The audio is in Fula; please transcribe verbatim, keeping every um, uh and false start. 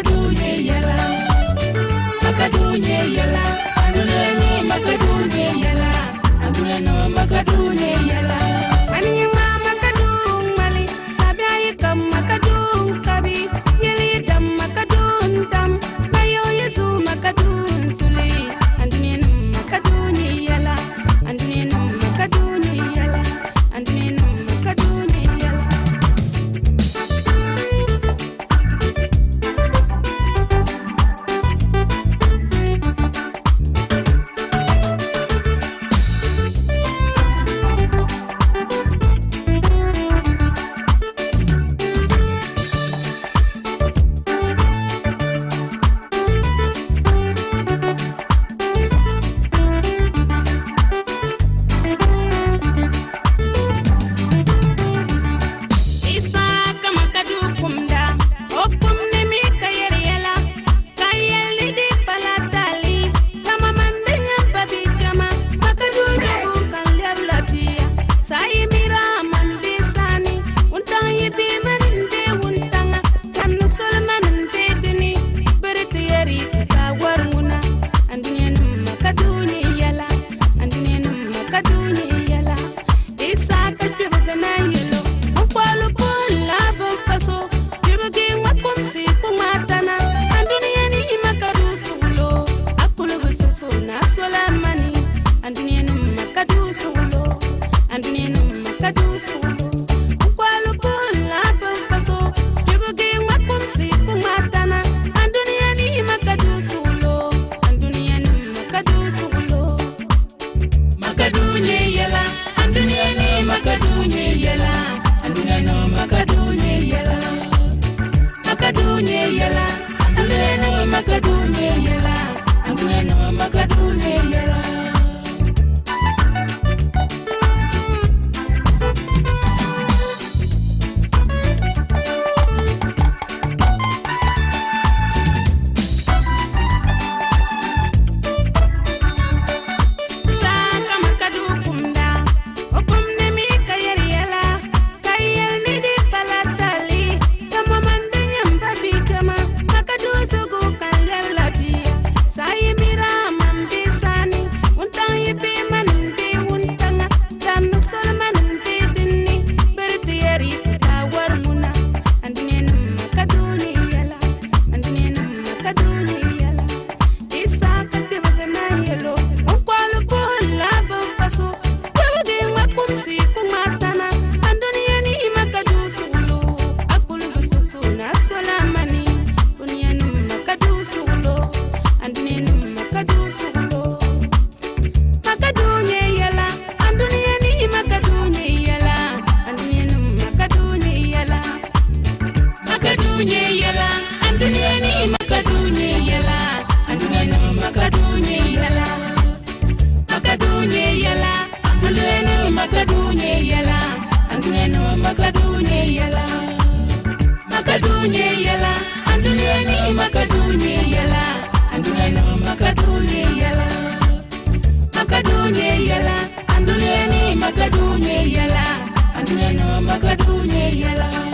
makadunye yala, makadunye yala, andune ni makadunye yala, andune no makadunye yala. Ani ma makadun mali, sabai kam makadun kabi, yeli dam makadun dam, mayo yesu makadun suli, andune no makadunye yala, andune no makadunye yala, andune no makadunye yala. Makadunye yala, andune no makadunye yala.